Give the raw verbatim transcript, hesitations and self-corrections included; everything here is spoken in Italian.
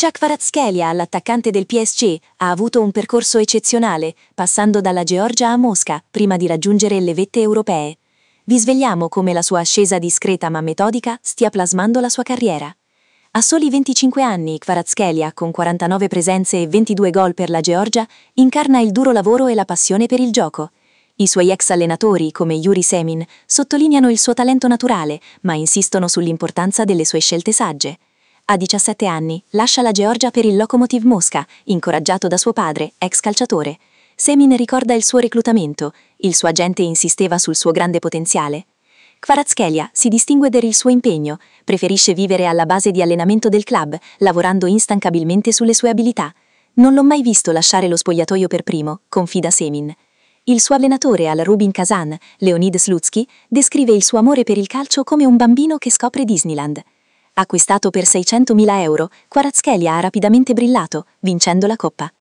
Khvicha Kvaratskhelia, l'attaccante del P S G, ha avuto un percorso eccezionale, passando dalla Georgia a Mosca, prima di raggiungere le vette europee. Vi svegliamo come la sua ascesa discreta ma metodica stia plasmando la sua carriera. A soli venticinque anni, Kvaratskhelia, con quarantanove presenze e ventidue gol per la Georgia, incarna il duro lavoro e la passione per il gioco. I suoi ex allenatori, come Yuri Semin, sottolineano il suo talento naturale, ma insistono sull'importanza delle sue scelte sagge. A diciassette anni lascia la Georgia per il Lokomotiv Mosca, incoraggiato da suo padre, ex calciatore. Semin ricorda il suo reclutamento, il suo agente insisteva sul suo grande potenziale. Kvaratskhelia si distingue per il suo impegno, preferisce vivere alla base di allenamento del club, lavorando instancabilmente sulle sue abilità. Non l'ho mai visto lasciare lo spogliatoio per primo, confida Semin. Il suo allenatore al Rubin Kazan, Leonid Slutsky, descrive il suo amore per il calcio come un bambino che scopre Disneyland. Acquistato per seicentomila euro, Kvaratskhelia ha rapidamente brillato, vincendo la coppa.